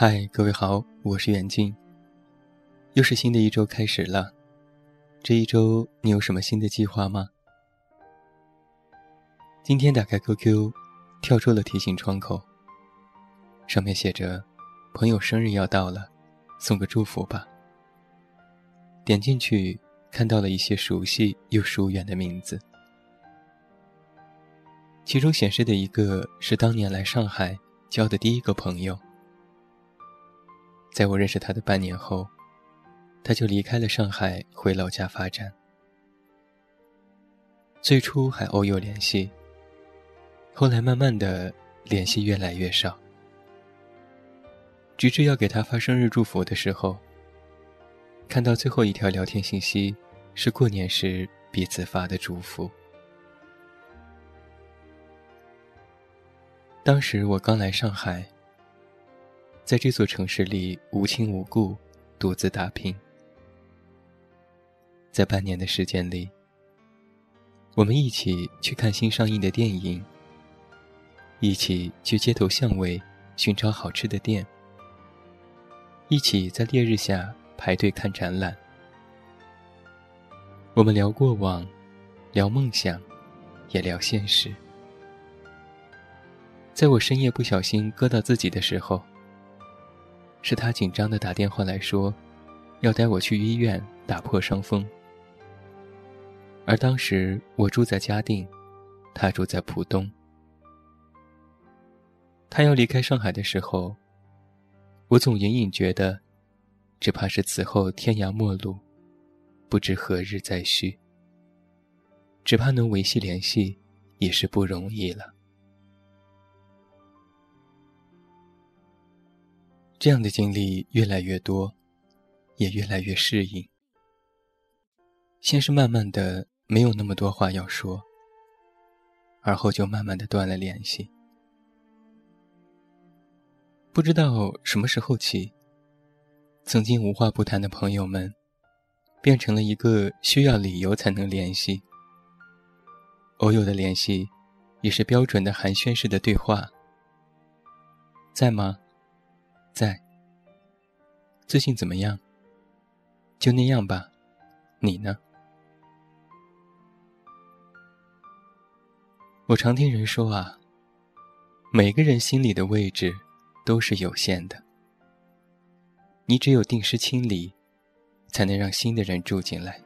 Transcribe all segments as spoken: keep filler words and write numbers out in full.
嗨，各位好，我是远近。又是新的一周开始了，这一周你有什么新的计划吗？今天打开 Q Q， 跳出了提醒窗口，上面写着朋友生日要到了，送个祝福吧。点进去，看到了一些熟悉又疏远的名字，其中显示的一个是当年来上海交的第一个朋友。在我认识他的半年后，他就离开了上海，回老家发展。最初还偶有联系，后来慢慢的联系越来越少，直至要给他发生日祝福的时候，看到最后一条聊天信息是过年时彼此发的祝福。当时我刚来上海，在这座城市里无亲无故，独自打拼。在半年的时间里，我们一起去看新上映的电影，一起去街头巷尾寻找好吃的店，一起在烈日下排队看展览。我们聊过往，聊梦想，也聊现实。在我深夜不小心割到自己的时候，是他紧张地打电话来说，要带我去医院打破伤风。而当时我住在嘉定，他住在浦东。他要离开上海的时候，我总隐隐觉得，只怕是此后天涯陌路，不知何日再续。只怕能维系联系，也是不容易了。这样的经历越来越多，也越来越适应。先是慢慢的没有那么多话要说，而后就慢慢的断了联系。不知道什么时候起，曾经无话不谈的朋友们，变成了一个需要理由才能联系。偶有的联系，也是标准的寒暄式的对话。在吗？在。最近怎么样？就那样吧，你呢？我常听人说啊，每个人心里的位置都是有限的，你只有定时清理，才能让新的人住进来。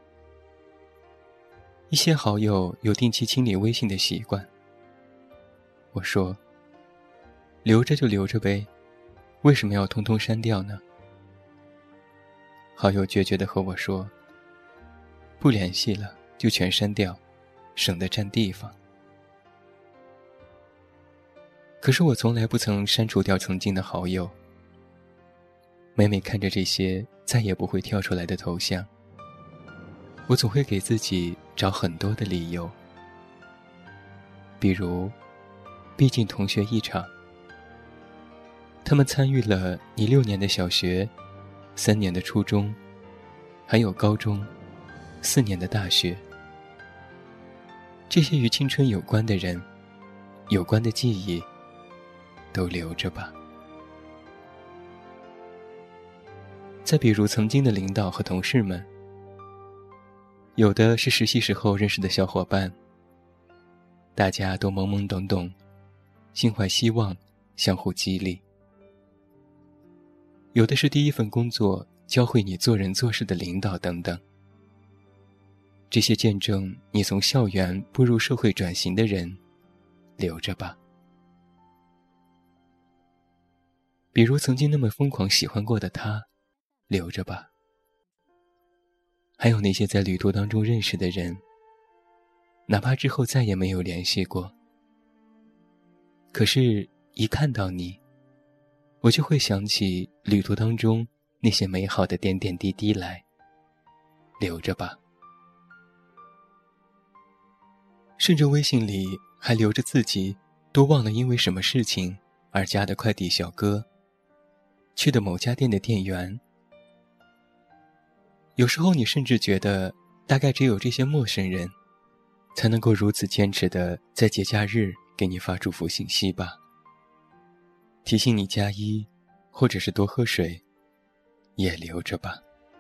一些好友有定期清理微信的习惯，我说，留着就留着呗，为什么要通通删掉呢？好友决绝地和我说，不联系了就全删掉，省得占地方。可是我从来不曾删除掉曾经的好友，每每看着这些再也不会跳出来的头像，我总会给自己找很多的理由。比如，毕竟同学一场，他们参与了你六年的小学，三年的初中，还有高中，四年的大学。这些与青春有关的人，有关的记忆，都留着吧。再比如曾经的领导和同事们，有的是实习时候认识的小伙伴，大家都懵懵懂懂，心怀希望，相互激励。有的是第一份工作教会你做人做事的领导等等。这些见证你从校园步入社会转型的人，留着吧。比如曾经那么疯狂喜欢过的他，留着吧。还有那些在旅途当中认识的人，哪怕之后再也没有联系过，可是一看到你，我就会想起旅途当中那些美好的点点滴滴来，留着吧。甚至微信里还留着自己都忘了因为什么事情而加的快递小哥，去的某家店的店员。有时候你甚至觉得，大概只有这些陌生人，才能够如此坚持地在节假日给你发祝福信息吧。提醒你加一， 或者是多喝水，也留着吧。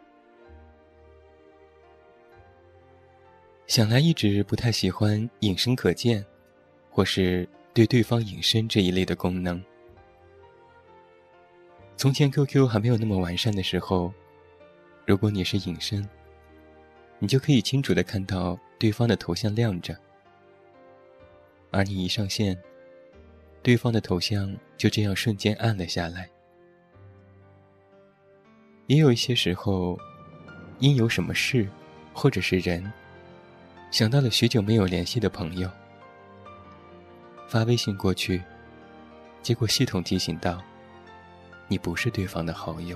想来一直不太喜欢隐身可见，或是对对方隐身这一类的功能。从前 Q Q 还没有那么完善的时候，如果你是隐身，你就可以清楚地看到对方的头像亮着，而你一上线，对方的头像就这样瞬间暗了下来。也有一些时候，因有什么事或者是人，想到了许久没有联系的朋友，发微信过去，结果系统提醒到你不是对方的好友。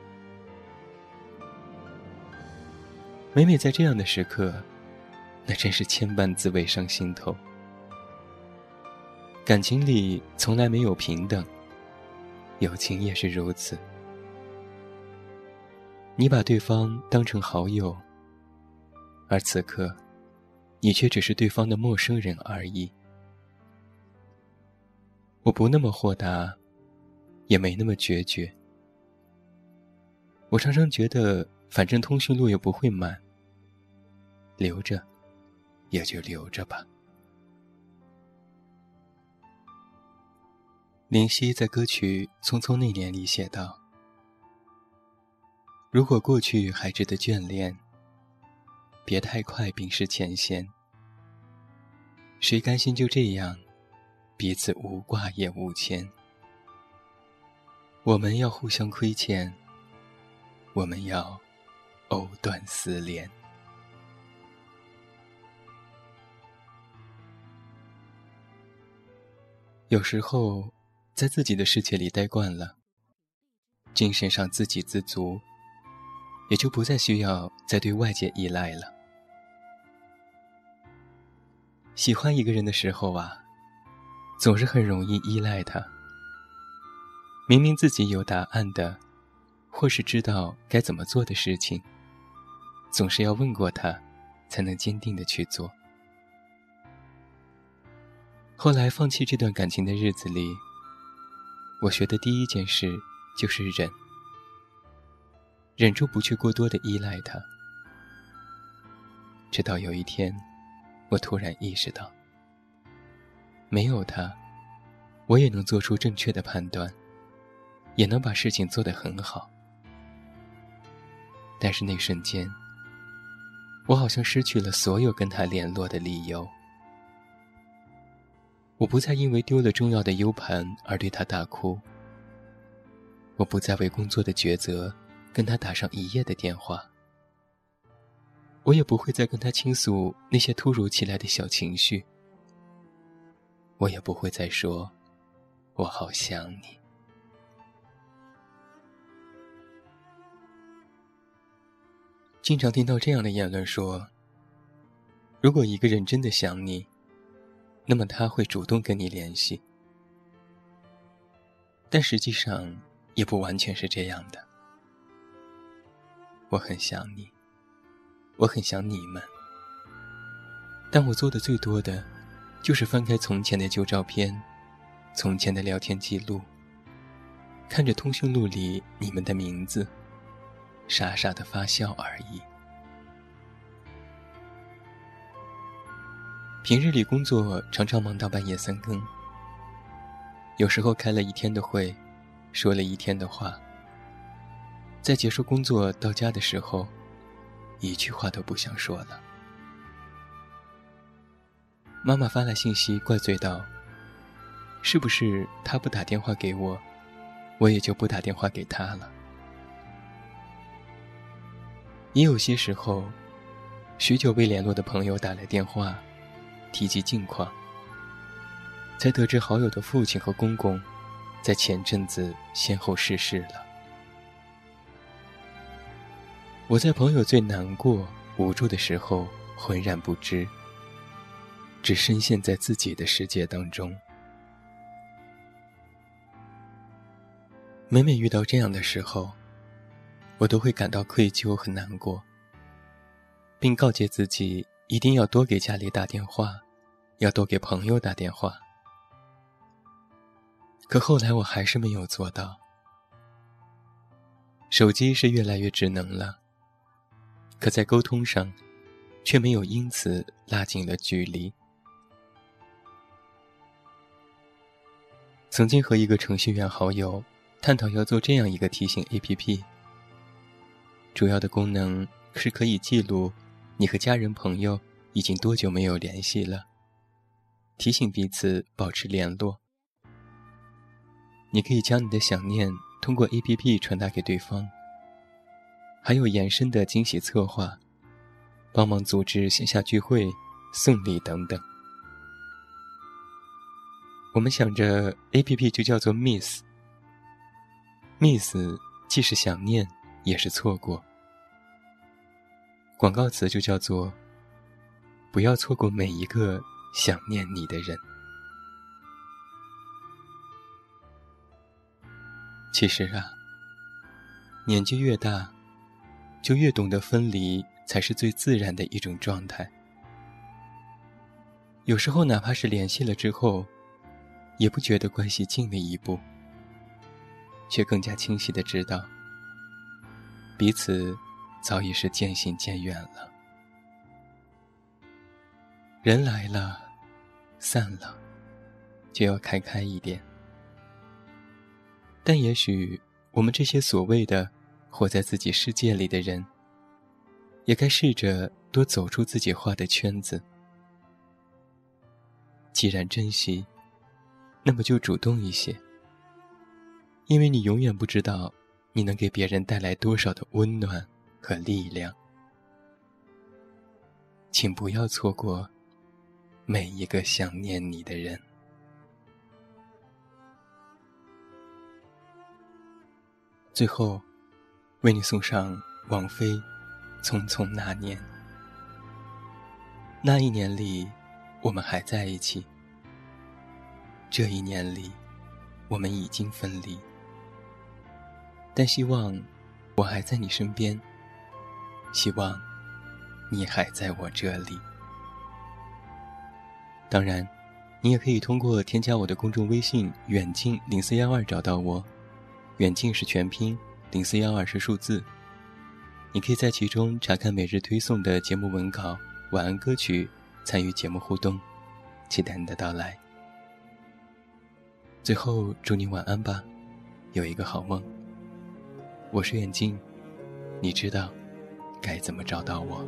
每每在这样的时刻，那真是千般滋味上心头。感情里从来没有平等，友情也是如此。你把对方当成好友，而此刻你却只是对方的陌生人而已。我不那么豁达，也没那么决绝。我常常觉得反正通讯录也不会满，留着也就留着吧。林夕在歌曲《匆匆那年》里写道，如果过去还值得眷恋，别太快冰释前嫌。谁甘心就这样彼此无挂也无牵？我们要互相亏欠，我们要藕断丝连。有时候在自己的世界里待惯了，精神上自给自足，也就不再需要再对外界依赖了。喜欢一个人的时候啊，总是很容易依赖他。明明自己有答案的，或是知道该怎么做的事情，总是要问过他，才能坚定地去做。后来放弃这段感情的日子里，我学的第一件事就是忍，忍住不去过多的依赖他。直到有一天，我突然意识到，没有他，我也能做出正确的判断，也能把事情做得很好。但是那瞬间，我好像失去了所有跟他联络的理由。我不再因为丢了重要的 U 盘而对他大哭，我不再为工作的抉择跟他打上一夜的电话，我也不会再跟他倾诉那些突如其来的小情绪，我也不会再说我好想你。经常听到这样的言论说，如果一个人真的想你，那么他会主动跟你联系。但实际上也不完全是这样的。我很想你，我很想你们，但我做的最多的就是翻开从前的旧照片，从前的聊天记录，看着通讯录里你们的名字，傻傻的发笑而已。平日里工作常常忙到半夜三更，有时候开了一天的会，说了一天的话，在结束工作到家的时候，一句话都不想说了。妈妈发来信息怪罪道，是不是他不打电话给我，我也就不打电话给他了。也有些时候，许久未联络的朋友打来电话提及近况，才得知好友的父亲和公公在前阵子先后逝世了。我在朋友最难过无助的时候浑然不知，只深陷在自己的世界当中。每每遇到这样的时候，我都会感到愧疚和难过，并告诫自己一定要多给家里打电话，要多给朋友打电话。可后来我还是没有做到， 手机是越来越智能了，可在沟通上却没有因此拉近了距离。曾经和一个程序员好友探讨要做这样一个提醒 A P P， 主要的功能是可以记录你和家人朋友已经多久没有联系了，提醒彼此保持联络。你可以将你的想念通过 A P P 传达给对方，还有延伸的惊喜策划，帮忙组织线下聚会、送礼等等。我们想着 A P P 就叫做 Miss， Miss 既是想念也是错过，广告词就叫做不要错过每一个想念你的人。其实啊，年纪越大，就越懂得分离才是最自然的一种状态。有时候哪怕是联系了之后，也不觉得关系近了一步，却更加清晰地知道，彼此早已是渐行渐远了。人来了，散了，就要开开一点。但也许我们这些所谓的活在自己世界里的人，也该试着多走出自己画的圈子。既然珍惜，那么就主动一些，因为你永远不知道你能给别人带来多少的温暖和力量。请不要错过每一个想念你的人。最后为你送上王菲《匆匆那年》。那一年里我们还在一起，这一年里我们已经分离，但希望我还在你身边，希望你还在我这里。当然你也可以通过添加我的公众微信远近零四一二找到我，远近是全拼，零四一二是数字。你可以在其中查看每日推送的节目文稿、晚安歌曲，参与节目互动，期待你的到来。最后祝你晚安吧，有一个好梦。我是远近，你知道该怎么找到我。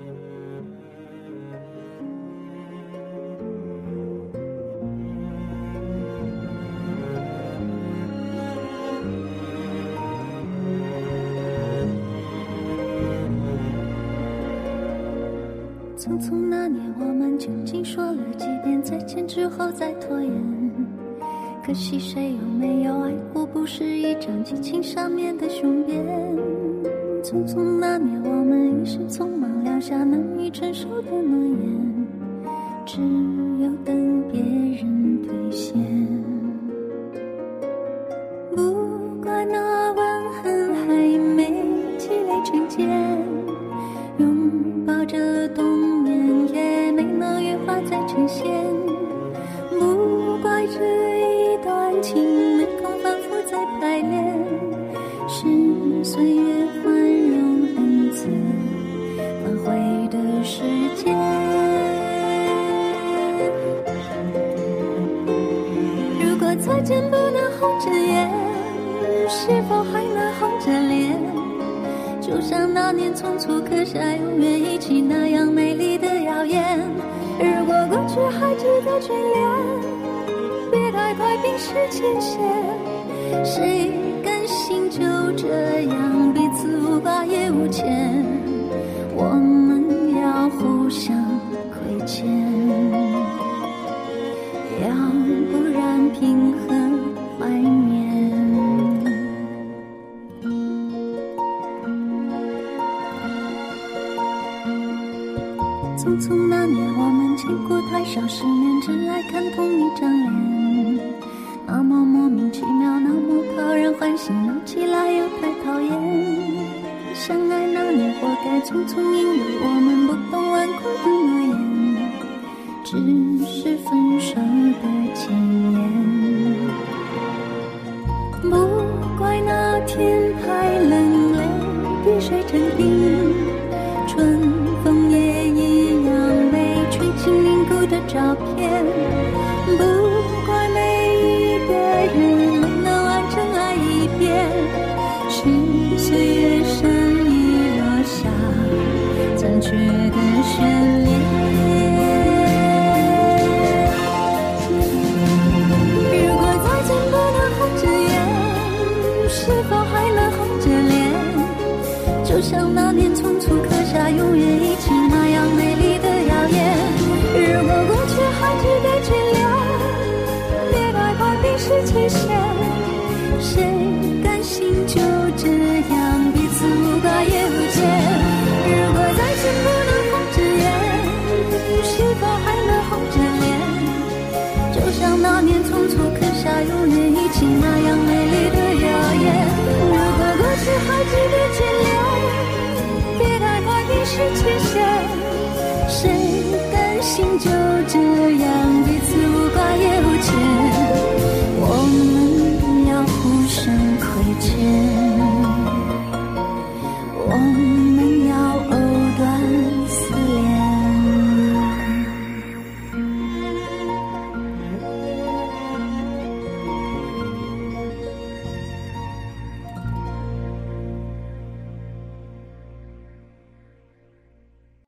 匆匆那年，我们究竟说了几遍再见之后再拖延？可惜谁有没有爱过，不是一张激情上面的雄辩。匆匆那年，我们一时匆忙撂下难以承受的诺言，只有等别人兑现。不怪那吻痕还没积累成茧，拥抱着冬眠也没能羽化再成仙。不怪这一段情没空反复再排练，是岁月宽容恩赐挽回的时间。如果再见不能红着眼，是否还能红着脸？就像那年匆促刻下永远一起那样美丽的谣言。如果过去还值得眷恋，别太快冰释前嫌。谁甘心就这样彼此无挂也无牵？我们要互相亏欠，要不然凭何怀念？匆匆那年，我们见过太少世面，只爱看同一张脸。那么莫名其妙，那么讨人欢喜，闹起来又太讨厌。相爱那年，活该匆匆，因为我们不懂顽固的诺言，只是分手的前言。不怪那天太冷了， 溪水成冰，春风也一样被吹进凝固的照片。不怪每一个人没能完整爱一遍，是岁月善意落下残缺的眷恋。如果再见不能红着眼，是否还能红着脸？就像那年匆促刻下永远一起那样美丽的谣言。如果过去还值得眷恋，别太快冰释前嫌。谁甘心就这样彼此无挂也无牵？如果再见不能红着眼，是否还能红着脸？就像那年匆促刻下永远一起那样美丽的谣言。如果过去还值得眷恋，别太快冰释前嫌。